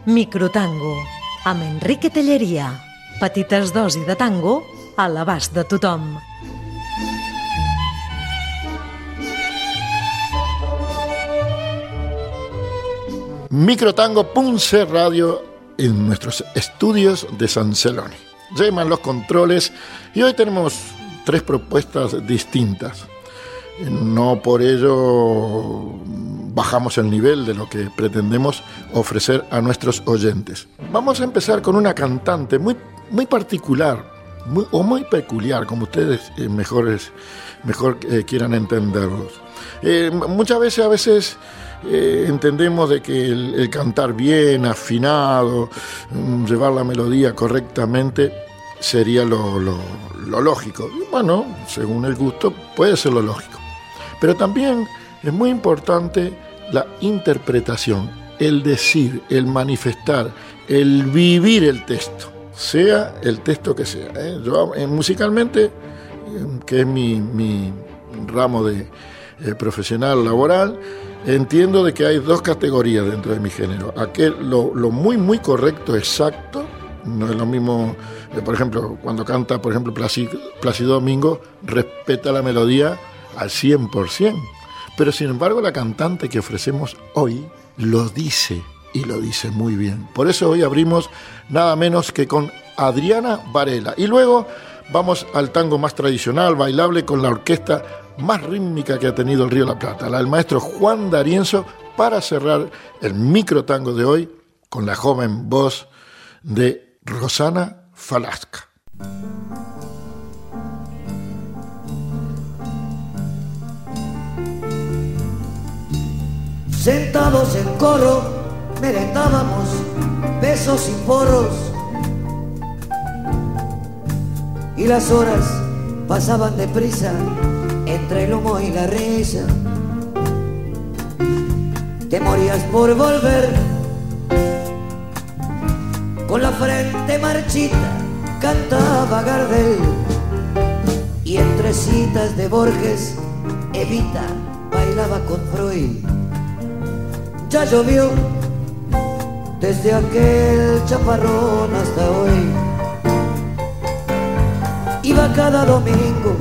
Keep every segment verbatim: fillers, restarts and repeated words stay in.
Microtango, amb Enrique Telleria. Petites dosis de tango a l'abast de tothom. Microtango punto c Radio en nuestros estudios de San Celoni. Llevan los controles y hoy tenemos tres propuestas distintas. No por ello bajamos el nivel de lo que pretendemos ofrecer a nuestros oyentes. Vamos a empezar con una cantante muy, muy particular, muy, o muy peculiar, como ustedes eh, mejores, mejor eh, quieran entenderlos. Eh, muchas veces, a veces eh, entendemos de que el, el cantar bien, afinado, um, llevar la melodía correctamente sería lo, lo, lo lógico. Y bueno, según el gusto puede ser lo lógico. Pero también es muy importante la interpretación, el decir, el manifestar, el vivir el texto, sea el texto que sea. ¿eh? Yo, eh, musicalmente, eh, que es mi, mi ramo de eh, profesional laboral, entiendo de que hay dos categorías dentro de mi género. Aquel, lo, lo muy, muy correcto, exacto, no es lo mismo, eh, por ejemplo, cuando canta, por ejemplo, Plácido, Plácido Domingo, respeta la melodía al cien por ciento. Pero sin embargo la cantante que ofrecemos hoy lo dice y lo dice muy bien. Por eso hoy abrimos nada menos que con Adriana Varela. Y luego vamos al tango más tradicional, bailable, con la orquesta más rítmica que ha tenido el Río de la Plata, la del maestro Juan D'Arienzo, para cerrar el microtango de hoy con la joven voz de Rosana Falasca. Sentados en corro, merendábamos besos y porros, y las horas pasaban deprisa entre el humo y la risa. Te morías por volver, con la frente marchita cantaba Gardel, y entre citas de Borges Evita bailaba con Freud. Ya llovió desde aquel chaparrón hasta hoy. Iba cada domingo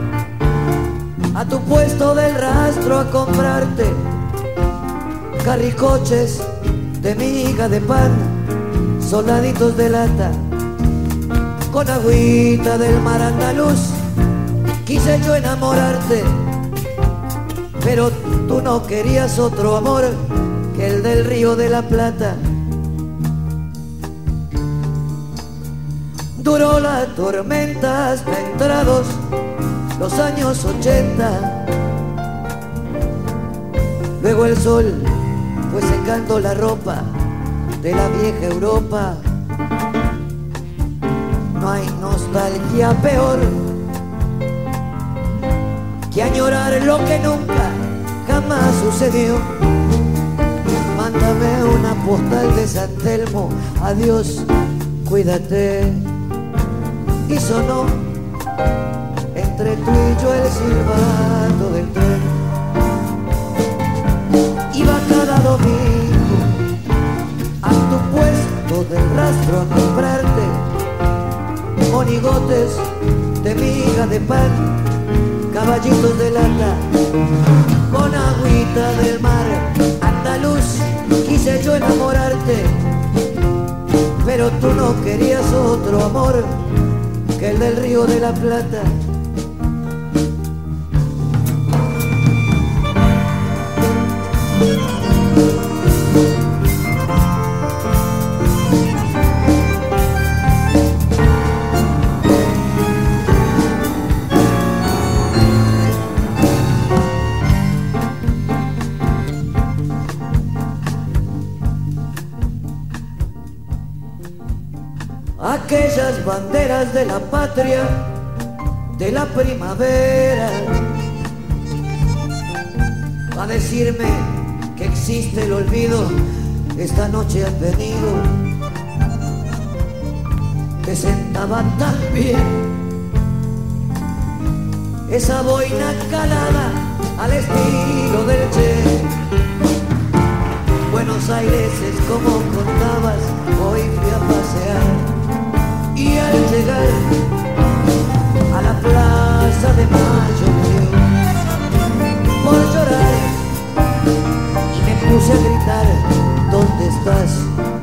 a tu puesto del rastro a comprarte carricoches de miga de pan, soldaditos de lata con agüita del mar andaluz. Quise yo enamorarte, pero tú no querías otro amor que el del Río de la Plata. Duró la tormenta hasta entrados los años ochenta. Luego el sol fue secando la ropa de la vieja Europa. No hay nostalgia peor que añorar lo que nunca jamás sucedió. Mándame una postal de San Telmo, adiós, cuídate. Y sonó entre tú y yo el silbato del tren. Iba cada domingo a tu puesto del rastro a comprarte monigotes de miga de pan, caballitos de lata con agüita del mar andaluz. Quise yo enamorarte, pero tú no querías otro amor que el del Río de la Plata. Aquellas banderas de la patria, de la primavera, a decirme que existe el olvido, esta noche has venido. Te sentaba tan bien esa boina calada al estilo del Che. Buenos Aires es como contabas escuché gritar, ¿dónde estás?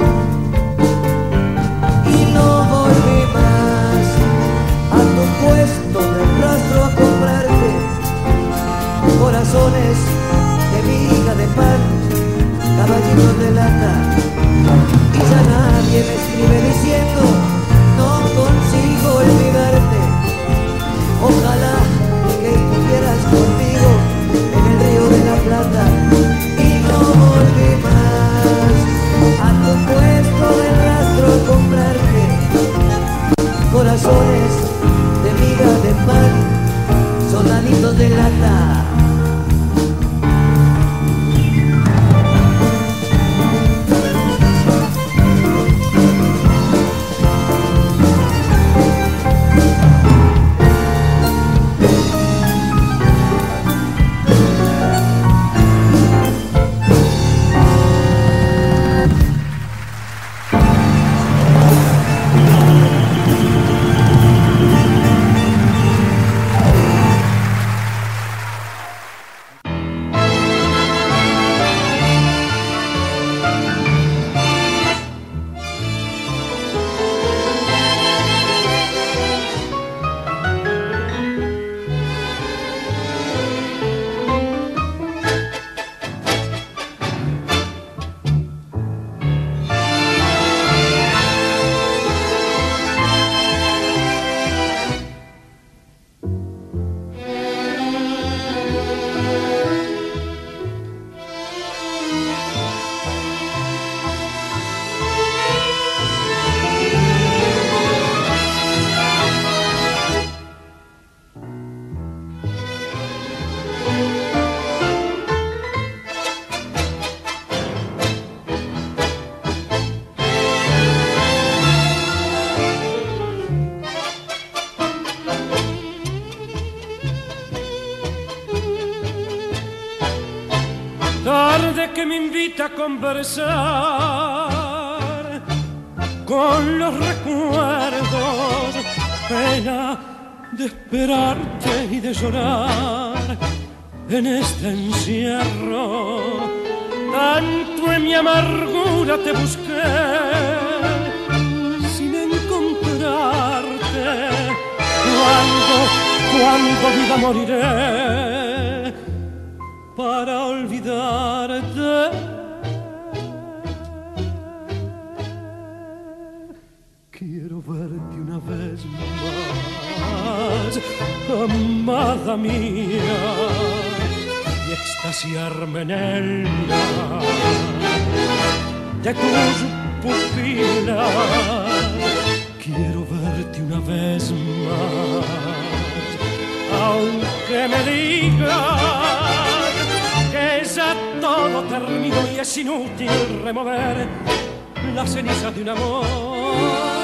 Y no volví más a tu puesto del rastro a comprarte corazones de miga de pan, caballitos de lata. Y ya nadie me escribe diciendo, no consigo olvidarte. Ojalá que estuvieras conmigo en el río de la Plata. Y no volví más a tu puesto de rastro a comprarte corazones de miga de pan, soldaditos de lata. Tarde que me invita a conversar con los recuerdos, pena de esperarte y de llorar en este encierro. Tanto en mi amargura te busqué sin encontrarte. Cuando, cuando vida moriré para olvidarte. Quiero verte una vez más, amada mía, y extasiarme en el mirar de tus pupilas. Quiero verte una vez más, aunque me digas que ya todo terminó y es inútil remover la ceniza de un amor.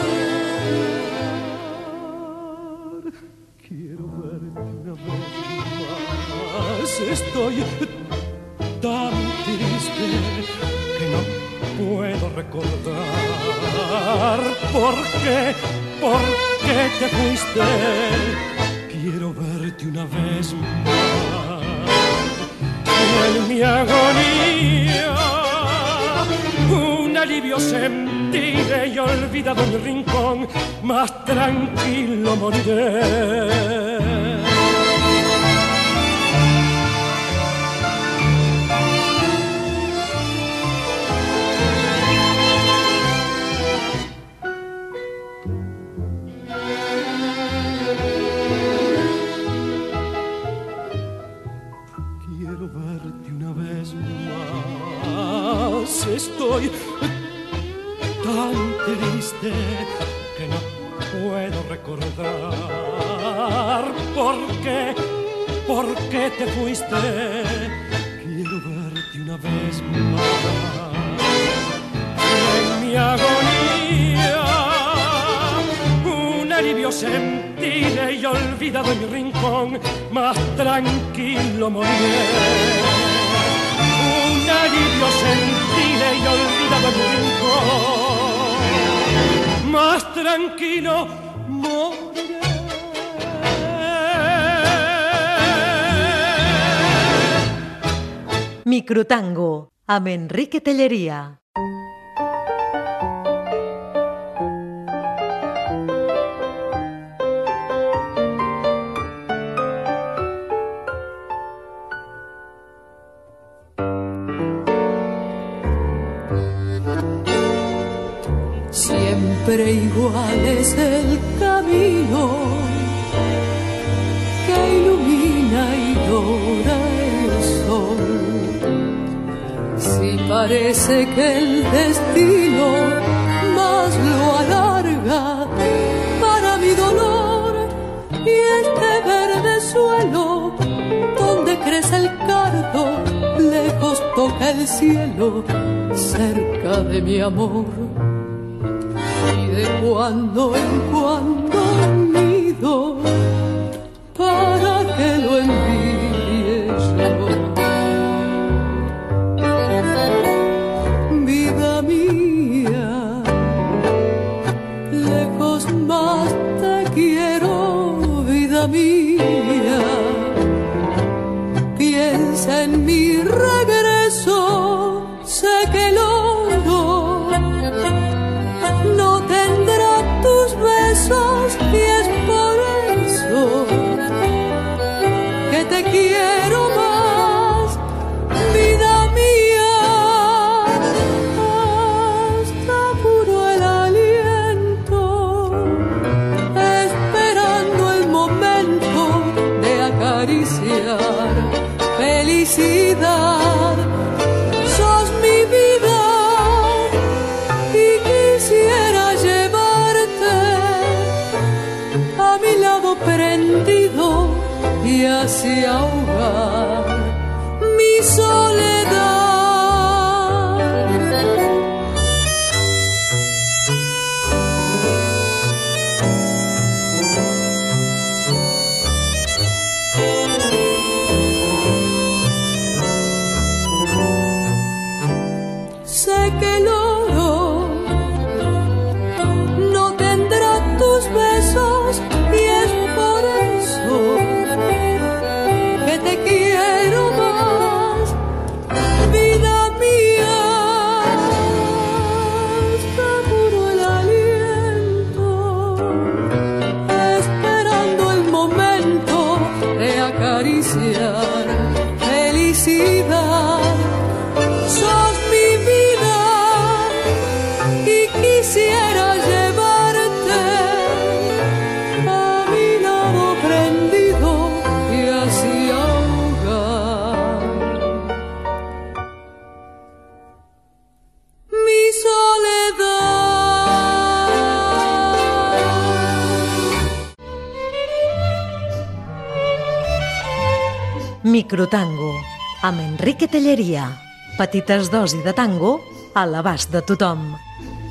Quiero verte una vez más, estoy tan triste que no puedo recordar por qué, por qué te fuiste. Quiero verte una vez más. En mi agonía un alivio sentiré y olvidado mi rincón, más tranquilo moriré. Estoy tan triste que no puedo recordar por qué, por qué te fuiste. Quiero verte una vez más. En mi agonía un alivio sentiré y olvidado en mi rincón, más tranquilo moriré. Un alivio sentiré y olvidado en mi rincón, más tranquilo moriré. Microtango, amb Enrique Tellería. Siempre igual es el camino que ilumina y dora el sol. Si parece que el destino más lo alarga para mi dolor, y este verde suelo donde crece el cardo lejos toca el cielo cerca de mi amor. Y de cuando en cuando nido para que lo envidie yo. Vida mía, lejos más te quiero, vida mía. Piensa en mi regreso, sé que lo y es por eso que te quiero más, vida mía, hasta puro el aliento, esperando el momento de acariciar felicidad. Sos mi vida y quisiera a mi lado prendido y así ahogar mi soledad. Sé que el oro no tendrá tus besos, y es por eso que te quiero más, vida mía, hasta puro el aliento, esperando el momento de acariciar felicidad. Sos mi vida y quisiera llevarte a mi lado prendido y así ahogar mi soledad. Microtango, amb Enrique Tellería. Petites dosis de tango a l'abast de tothom.